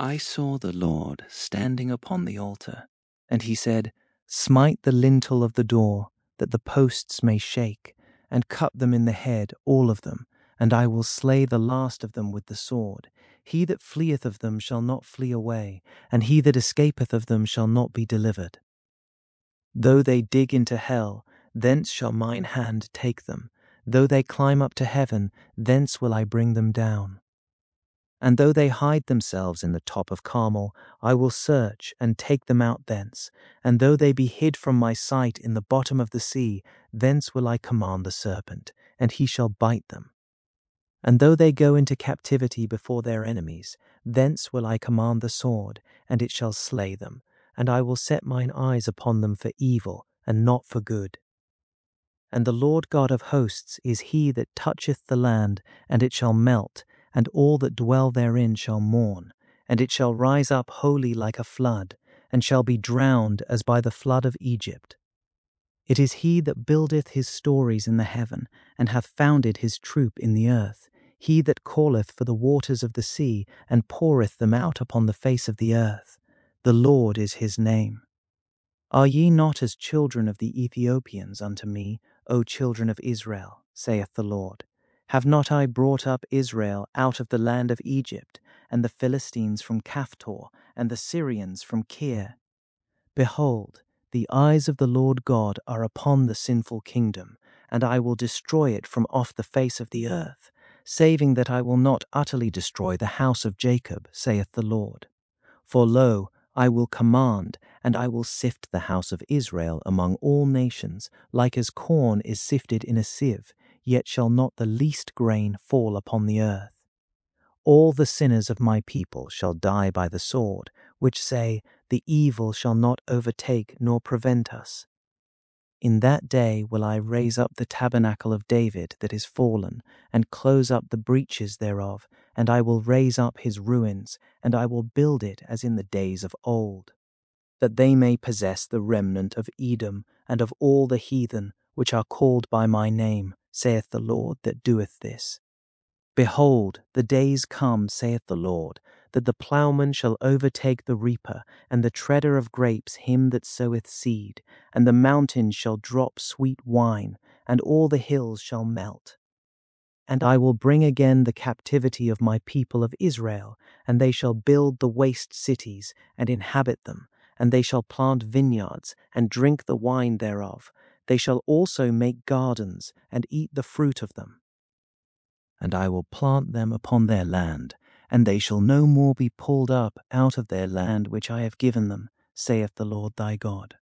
I saw the Lord standing upon the altar, and he said, "Smite the lintel of the door, that the posts may shake, and cut them in the head, all of them, and I will slay the last of them with the sword. He that fleeth of them shall not flee away, and he that escapeth of them shall not be delivered. Though they dig into hell, thence shall mine hand take them. Though they climb up to heaven, thence will I bring them down. And though they hide themselves in the top of Carmel, I will search and take them out thence. And though they be hid from my sight in the bottom of the sea, thence will I command the serpent, and he shall bite them. And though they go into captivity before their enemies, thence will I command the sword, and it shall slay them. And I will set mine eyes upon them for evil, and not for good. And the Lord God of hosts is he that toucheth the land, and it shall melt, and all that dwell therein shall mourn, and it shall rise up wholly like a flood, and shall be drowned as by the flood of Egypt. It is he that buildeth his stories in the heaven, and hath founded his troop in the earth, he that calleth for the waters of the sea, and poureth them out upon the face of the earth. The Lord is his name. Are ye not as children of the Ethiopians unto me, O children of Israel, saith the Lord? Have not I brought up Israel out of the land of Egypt, and the Philistines from Caphtor, and the Syrians from Kir? Behold, the eyes of the Lord God are upon the sinful kingdom, and I will destroy it from off the face of the earth, saving that I will not utterly destroy the house of Jacob, saith the Lord. For lo, I will command, and I will sift the house of Israel among all nations, like as corn is sifted in a sieve, yet shall not the least grain fall upon the earth. All the sinners of my people shall die by the sword, which say, the evil shall not overtake nor prevent us. In that day will I raise up the tabernacle of David that is fallen, and close up the breaches thereof, and I will raise up his ruins, and I will build it as in the days of old, that they may possess the remnant of Edom, and of all the heathen, which are called by my name, saith the Lord that doeth this. Behold, the days come, saith the Lord, that the plowman shall overtake the reaper, and the treader of grapes him that soweth seed, and the mountains shall drop sweet wine, and all the hills shall melt. And I will bring again the captivity of my people of Israel, and they shall build the waste cities, and inhabit them, and they shall plant vineyards, and drink the wine thereof. They shall also make gardens, and eat the fruit of them. And I will plant them upon their land, and they shall no more be pulled up out of their land which I have given them, saith the Lord thy God.